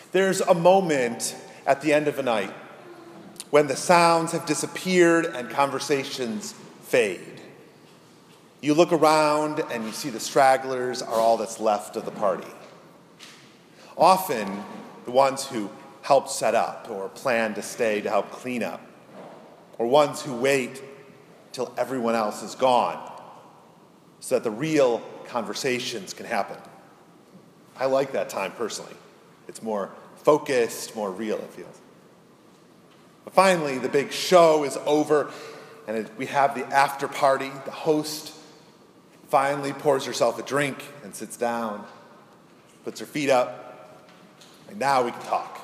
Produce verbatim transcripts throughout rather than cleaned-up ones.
There's a moment at the end of a night when the sounds have disappeared and conversations fade. You look around and you see the stragglers are all that's left of the party. Often, the ones who help set up or plan to stay to help clean up, or ones who wait till everyone else is gone so that the real conversations can happen. I like that time personally. It's more focused, more real, it feels. But finally, the big show is over, and it, we have the after party. The host finally pours herself a drink and sits down, puts her feet up, and now we can talk.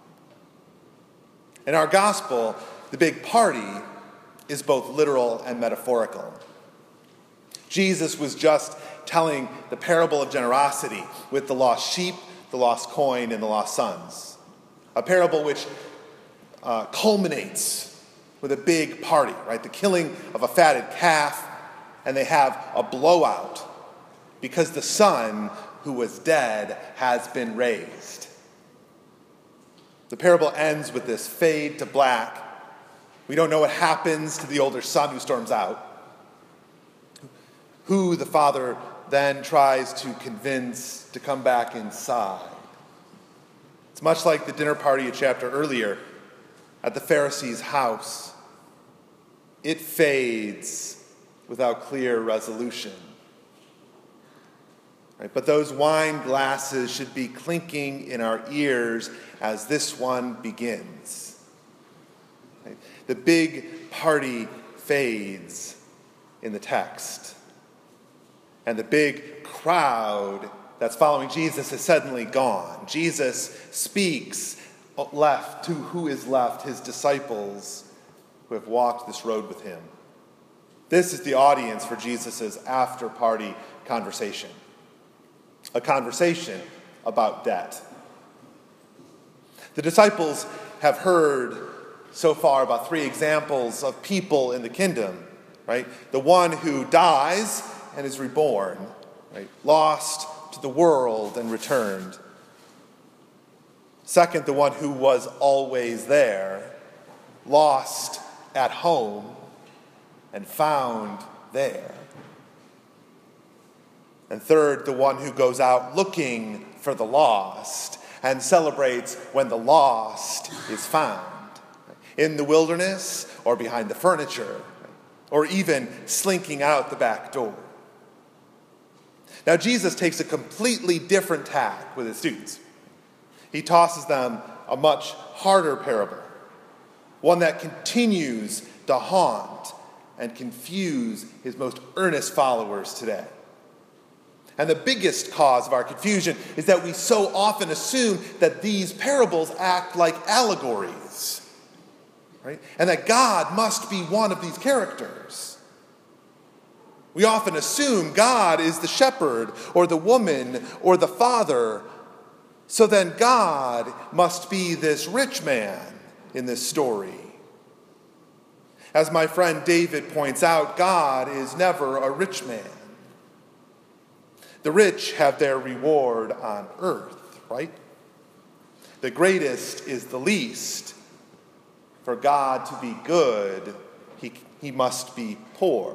In our gospel, the big party is both literal and metaphorical. Jesus was just telling the parable of generosity with the lost sheep, the lost coin, and the lost sons. A parable which uh, culminates with a big party, right? The killing of a fatted calf, and they have a blowout because the son who was dead has been raised. The parable ends with this fade to black. We don't know what happens to the older son who storms out, who the father then tries to convince to come back inside. It's much like the dinner party a chapter earlier at the Pharisee's house. It fades without clear resolution. Right? But those wine glasses should be clinking in our ears as this one begins. Right? The big party fades in the text. And the big crowd that's following Jesus is suddenly gone. Jesus speaks left to who is left, his disciples who have walked this road with him. This is the audience for Jesus' after-party conversation. A conversation about debt. The disciples have heard so far about three examples of people in the kingdom, right? The one who dies and is reborn, right? Lost to the world and returned. Second, the one who was always there, lost at home and found there. And third, the one who goes out looking for the lost and celebrates when the lost is found. In the wilderness or behind the furniture or even slinking out the back door. Now, Jesus takes a completely different tack with his students. He tosses them a much harder parable, one that continues to haunt and confuse his most earnest followers today. And the biggest cause of our confusion is that we so often assume that these parables act like allegories, right? And that God must be one of these characters. We often assume God is the shepherd or the woman or the father. So then God must be this rich man in this story. As my friend David points out, God is never a rich man. The rich have their reward on earth, right? The greatest is the least. For God to be good, he, he must be poor.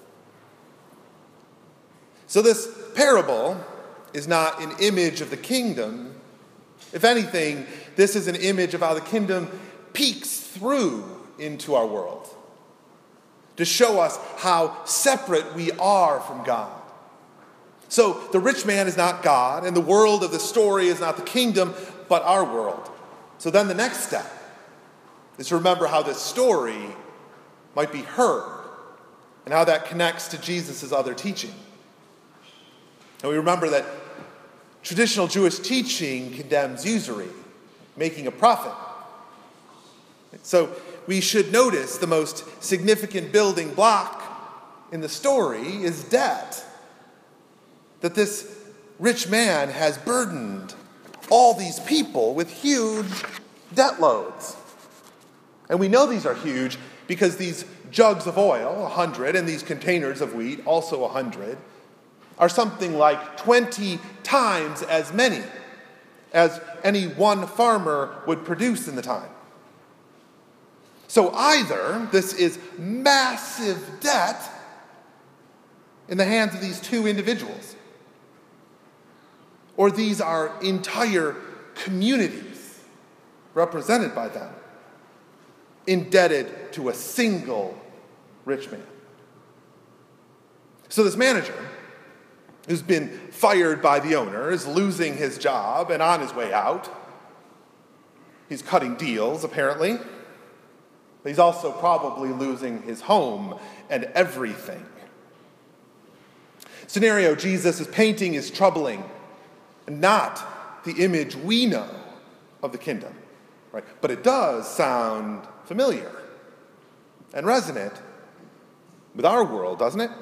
So this parable is not an image of the kingdom. If anything, this is an image of how the kingdom peeks through into our world to show us how separate we are from God. So the rich man is not God, and the world of the story is not the kingdom, but our world. So then the next step is to remember how this story might be heard and how that connects to Jesus' other teaching. And we remember that traditional Jewish teaching condemns usury, making a profit. So we should notice the most significant building block in the story is debt. That this rich man has burdened all these people with huge debt loads. And we know these are huge because these jugs of oil, a hundred, and these containers of wheat, also a hundred, are something like twenty times as many as any one farmer would produce in the time. So either this is massive debt in the hands of these two individuals, or these are entire communities represented by them, indebted to a single rich man. So this manager, who's been fired by the owner, is losing his job and on his way out. He's cutting deals, apparently. But he's also probably losing his home and everything. Scenario Jesus is painting is troubling, and not the image we know of the kingdom, right? But it does sound familiar and resonant with our world, doesn't it?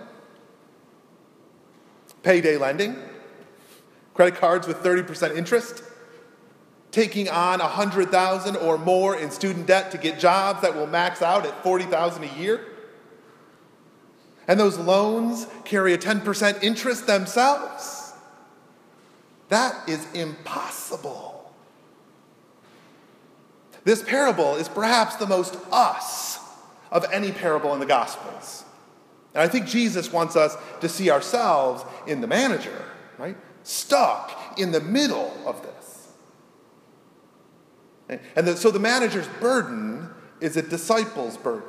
Payday lending, credit cards with thirty percent interest, taking on one hundred thousand dollars or more in student debt to get jobs that will max out at forty thousand dollars a year. And those loans carry a ten percent interest themselves. That is impossible. This parable is perhaps the most us of any parable in the Gospels. And I think Jesus wants us to see ourselves in the manager, right? Stuck in the middle of this. And the, so the manager's burden is a disciple's burden.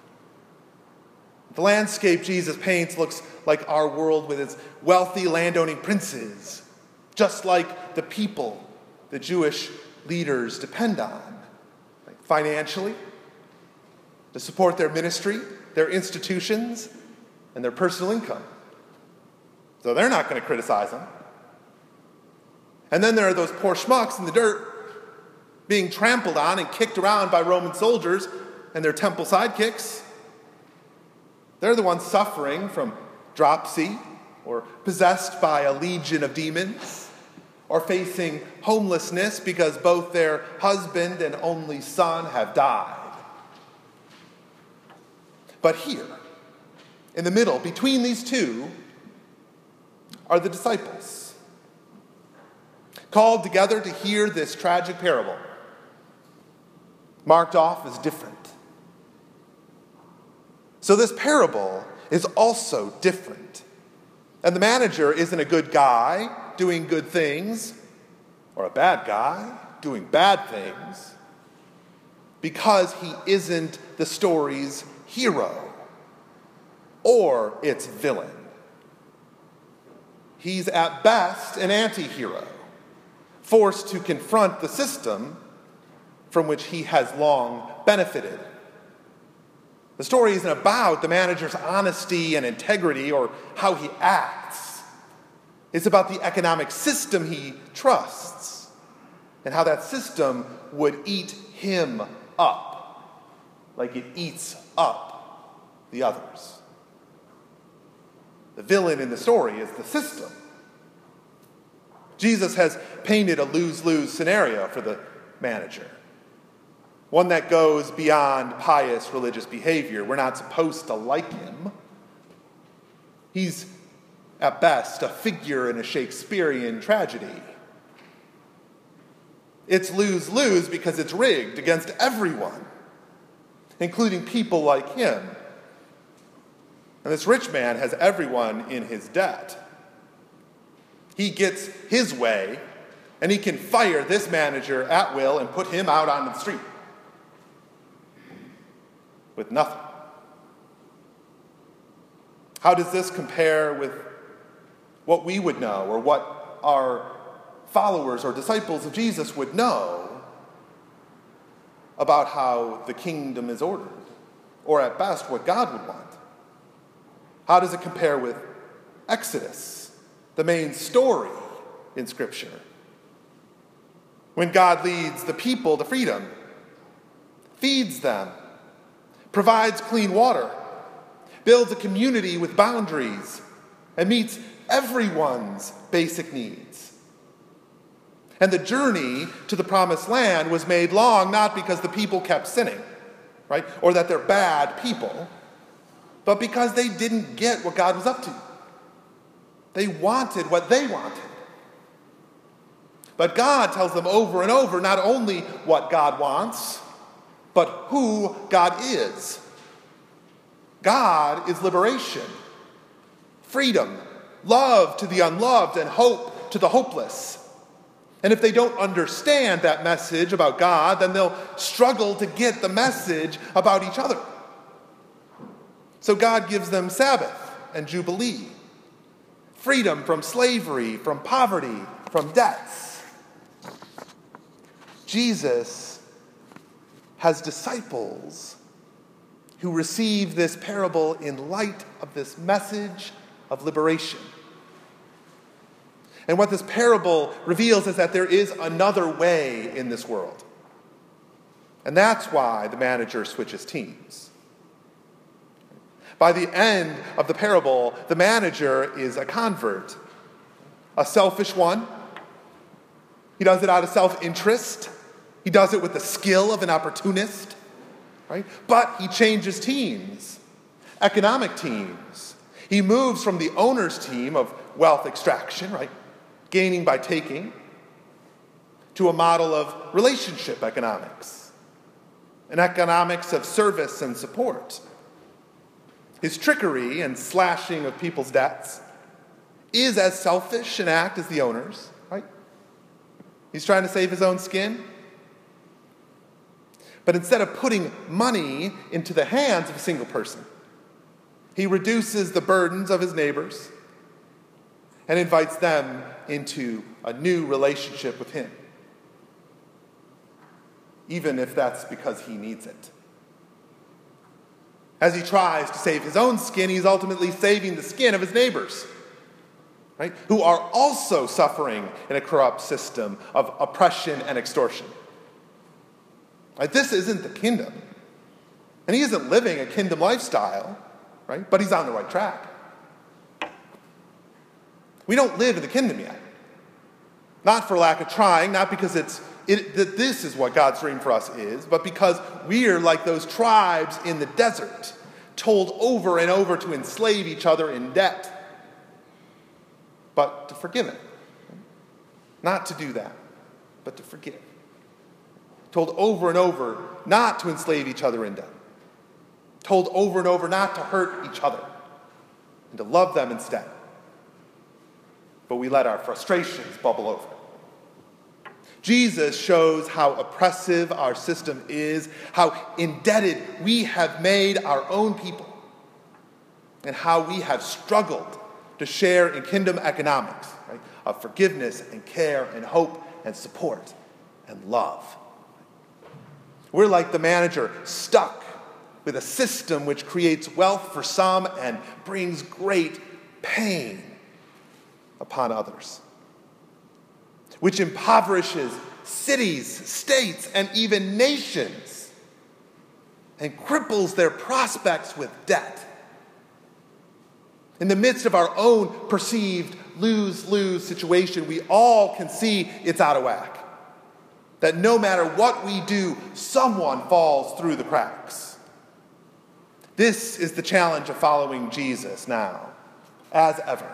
The landscape Jesus paints looks like our world with its wealthy landowning princes, just like the people the Jewish leaders depend on, like financially, to support their ministry, their institutions, and their personal income. So they're not going to criticize them. And then there are those poor schmucks in the dirt being trampled on and kicked around by Roman soldiers and their temple sidekicks. They're the ones suffering from dropsy, or possessed by a legion of demons, or facing homelessness because both their husband and only son have died. But here, in the middle, between these two, are the disciples, called together to hear this tragic parable, marked off as different. So this parable is also different. And the manager isn't a good guy doing good things, or a bad guy doing bad things, because he isn't the story's hero or its villain. He's at best an anti-hero, forced to confront the system from which he has long benefited. The story isn't about the manager's honesty and integrity or how he acts. It's about the economic system he trusts and how that system would eat him up like it eats up the others. The villain in the story is the system. Jesus has painted a lose-lose scenario for the manager. One that goes beyond pious religious behavior. We're not supposed to like him. He's, at best, a figure in a Shakespearean tragedy. It's lose-lose because it's rigged against everyone, including people like him. And this rich man has everyone in his debt. He gets his way, and he can fire this manager at will and put him out on the street with nothing. How does this compare with what we would know, or what our followers or disciples of Jesus would know about how the kingdom is ordered, or at best what God would want? How does it compare with Exodus, the main story in Scripture? When God leads the people to freedom, feeds them, provides clean water, builds a community with boundaries, and meets everyone's basic needs. And the journey to the promised land was made long, not because the people kept sinning, right, or that they're bad people, but because they didn't get what God was up to. They wanted what they wanted. But God tells them over and over not only what God wants, but who God is. God is liberation, freedom, love to the unloved, and hope to the hopeless. And if they don't understand that message about God, then they'll struggle to get the message about each other. So God gives them Sabbath and Jubilee, freedom from slavery, from poverty, from debts. Jesus has disciples who receive this parable in light of this message of liberation. And what this parable reveals is that there is another way in this world. And that's why the manager switches teams. By the end of the parable, the manager is a convert, a selfish one. He does it out of self-interest. He does it with the skill of an opportunist, right? But he changes teams, economic teams. He moves from the owner's team of wealth extraction, right? Gaining by taking, to a model of relationship economics, an economics of service and support. His trickery and slashing of people's debts is as selfish an act as the owner's, right? He's trying to save his own skin. But instead of putting money into the hands of a single person, he reduces the burdens of his neighbors and invites them into a new relationship with him, even if that's because he needs it. As he tries to save his own skin, he's ultimately saving the skin of his neighbors, right? Who are also suffering in a corrupt system of oppression and extortion. Right? This isn't the kingdom. And he isn't living a kingdom lifestyle, right? But he's on the right track. We don't live in the kingdom yet. Not for lack of trying, not because it's it, that this is what God's dream for us is, but because we're like those tribes in the desert, told over and over to enslave each other in debt, but to forgive it. Not to do that, but to forgive. Told over and over not to enslave each other in debt. Told over and over not to hurt each other and to love them instead. But we let our frustrations bubble over. Jesus shows how oppressive our system is, how indebted we have made our own people, and how we have struggled to share in kingdom economics, right, of forgiveness and care and hope and support and love. We're like the manager, stuck with a system which creates wealth for some and brings great pain upon others, which impoverishes cities, states, and even nations, and cripples their prospects with debt. In the midst of our own perceived lose-lose situation, we all can see it's out of whack. That no matter what we do, someone falls through the cracks. This is the challenge of following Jesus now, as ever.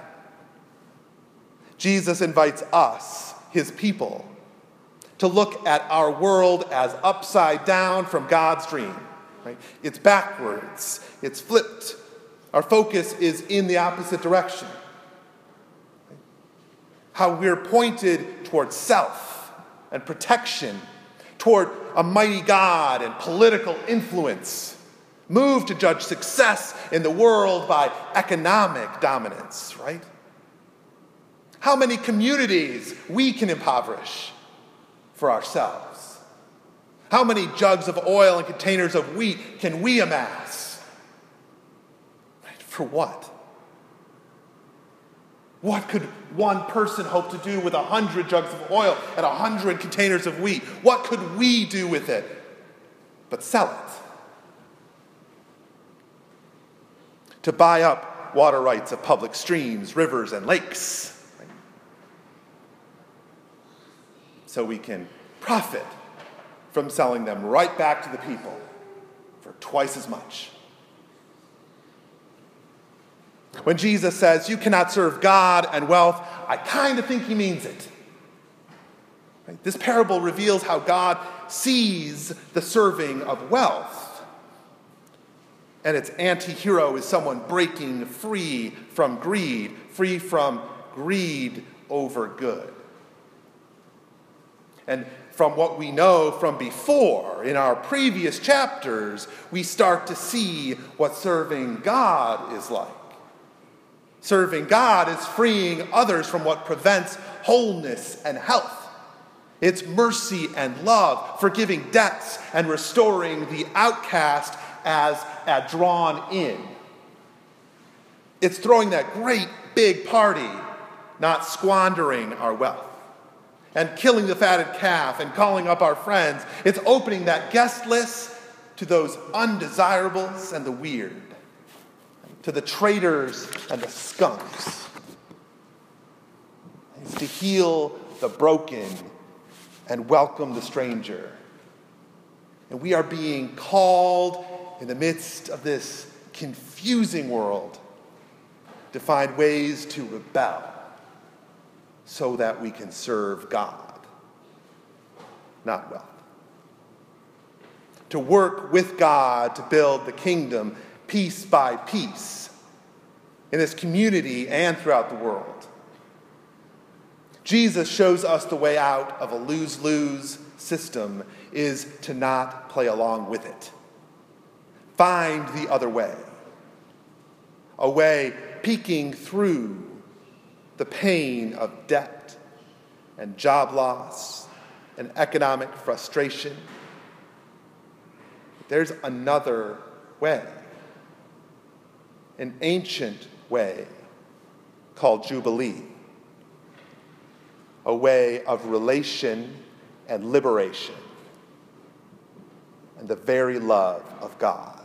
Jesus invites us, his people, to look at our world as upside down from God's dream. Right? It's backwards. It's flipped. Our focus is in the opposite direction. How we're pointed towards self and protection, toward a mighty God and political influence, moved to judge success in the world by economic dominance, right? How many communities we can impoverish for ourselves? How many jugs of oil and containers of wheat can we amass? Right, for what? What could one person hope to do with a hundred jugs of oil and a hundred containers of wheat? What could we do with it but sell it? To buy up water rights of public streams, rivers, and lakes, right? So we can profit from selling them right back to the people for twice as much. When Jesus says, you cannot serve God and wealth, I kind of think he means it. Right? This parable reveals how God sees the serving of wealth. And its anti-hero is someone breaking free from greed, free from greed over good. And from what we know from before, in our previous chapters, we start to see what serving God is like. Serving God is freeing others from what prevents wholeness and health. It's mercy and love, forgiving debts and restoring the outcast as uh, drawn in. It's throwing that great big party, not squandering our wealth. And killing the fatted calf and calling up our friends. It's opening that guest list to those undesirables and the weird, to the traitors and the skunks. It's to heal the broken and welcome the stranger. And we are being called in the midst of this confusing world to find ways to rebel so that we can serve God, not wealth. To work with God to build the kingdom piece by piece in this community and throughout the world. Jesus shows us the way out of a lose-lose system is to not play along with it. Find the other way. A way peeking through the pain of debt and job loss and economic frustration. There's another way, an ancient way called Jubilee, a way of relation and liberation and the very love of God.